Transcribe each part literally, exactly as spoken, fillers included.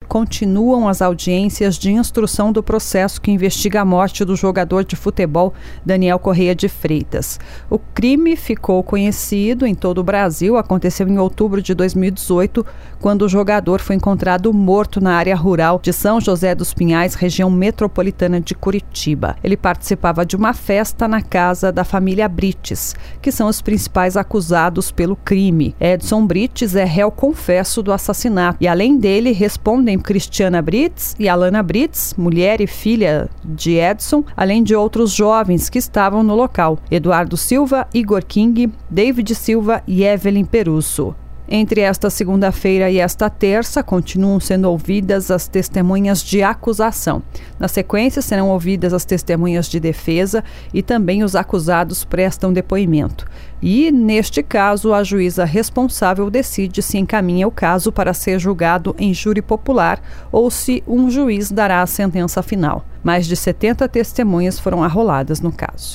continuam as audiências de instrução do processo que investiga a morte do jogador de futebol Daniel Correia de Freitas. O crime ficou conhecido em todo o Brasil, aconteceu em outubro de dois mil e dezoito, quando o jogador foi encontrado morto na área rural de São José dos Pinhais, região metropolitana de Curitiba. Ele participava de uma festa na casa da família Brites, que são os principais acusados pelo crime. Edson Brites é réu confesso do assassinato e, além dele, respondem Cristiana Brites e Alana Brites, mulher e filha de Edson, além de outros jovens que estavam no local: Eduardo Silva, Igor King, David Silva e Evelyn Perusso. Entre esta segunda-feira e esta terça, continuam sendo ouvidas as testemunhas de acusação. Na sequência, serão ouvidas as testemunhas de defesa e também os acusados prestam depoimento. E, neste caso, a juíza responsável decide se encaminha o caso para ser julgado em júri popular ou se um juiz dará a sentença final. Mais de setenta testemunhas foram arroladas no caso.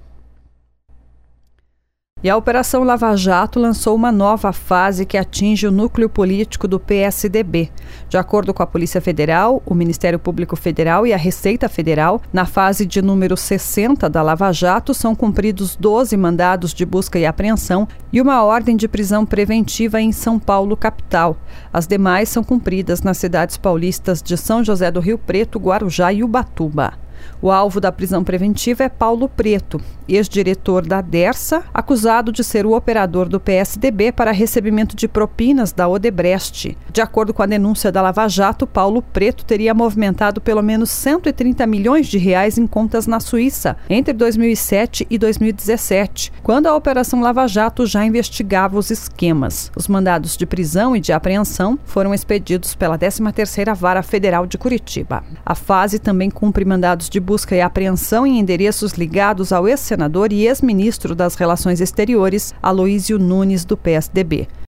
E a Operação Lava Jato lançou uma nova fase que atinge o núcleo político do P S D B. De acordo com a Polícia Federal, o Ministério Público Federal e a Receita Federal, na fase de número sessenta da Lava Jato, são cumpridos doze mandados de busca e apreensão e uma ordem de prisão preventiva em São Paulo, capital. As demais são cumpridas nas cidades paulistas de São José do Rio Preto, Guarujá e Ubatuba. O alvo da prisão preventiva é Paulo Preto, ex-diretor da Dersa, acusado de ser o operador do P S D B para recebimento de propinas da Odebrecht. De acordo com a denúncia da Lava Jato, Paulo Preto teria movimentado pelo menos cento e trinta milhões de reais em contas na Suíça entre dois mil e sete e dois mil e dezessete, quando a Operação Lava Jato já investigava os esquemas. Os mandados de prisão e de apreensão foram expedidos pela décima terceira Vara Federal de Curitiba. A fase também cumpre mandados de busca e apreensão em endereços ligados ao ex-senador e ex-ministro das Relações Exteriores, Aloísio Nunes, do P S D B.